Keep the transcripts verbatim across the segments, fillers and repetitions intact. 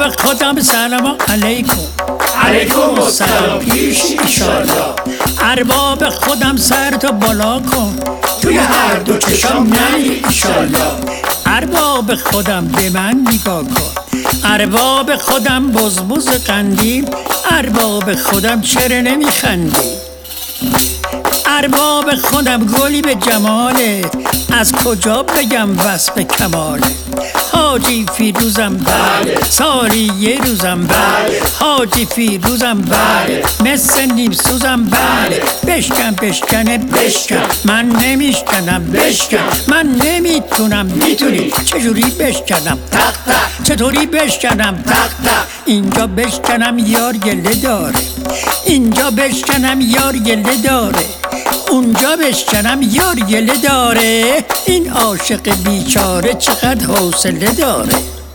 ارباب خودم سلام علیکم. علیکم السلام پیش ایشالله. ارباب خودم سرتو بالا کن، توی هر دو چشام نری ایشالله. ارباب خودم به من نگاه کن، ارباب خودم بزبز قندیل، ارباب خودم چرا نمیخندی؟ ارباب خودم گلی به جمالت، از کجا بگم وصف کمالت؟ حاجی فیروزم بله، سالی یه روزم بله، حاجی فیروزم بله، مثل نیم سوزم بله. بشکن بشکنه بشکن، من نمیشکنم بشکن، من نمیتونم میتونی. چجوری بشکنم؟ تق تق. چطوری بشکنم؟ تق تق. اینجا بشکنم یار گله داره، اینجا بشکنم یار گله داره، اونجا بشکنم یار گله داره. این عاشق بیچاره چقدر حوصله داره.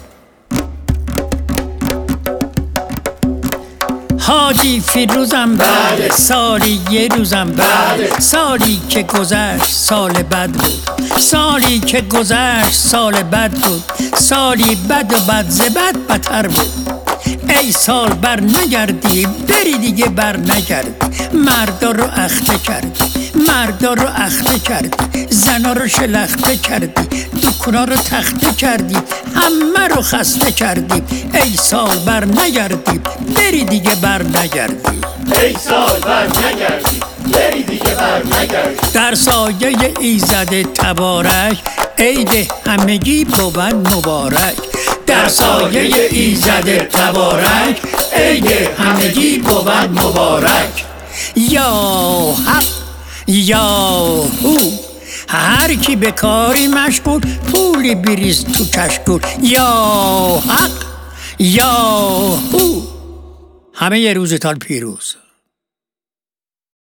حاجی فیروزم بله، سالی یه روزم بله، سالی که گذشت سال بد بود، سالی که گذشت سال بد بود، سالی بد و بد ز بد بدتر بود. ای سال بر نگردی بری دیگه بر نگردی، مردا رو اخته کردی، مردا رو اخته کردی، زنا رو شلخته کردی، دکونا رو تخته کردی، همه رو خسته کردی. ای سال بر نگردی بری دیگه بر نگردی، ای سال بر نگردی بری دیگه بر نگردی. در سایه ایزد تبارک عید همگی بود مبارک، در سایه ایزد تبارک عید همگی بود مبارک. یا حق یا هو، هر کی به کاری مشغول پولی بریز تو کشکول. یا حق یا هو، همه یه روزتان پیروز.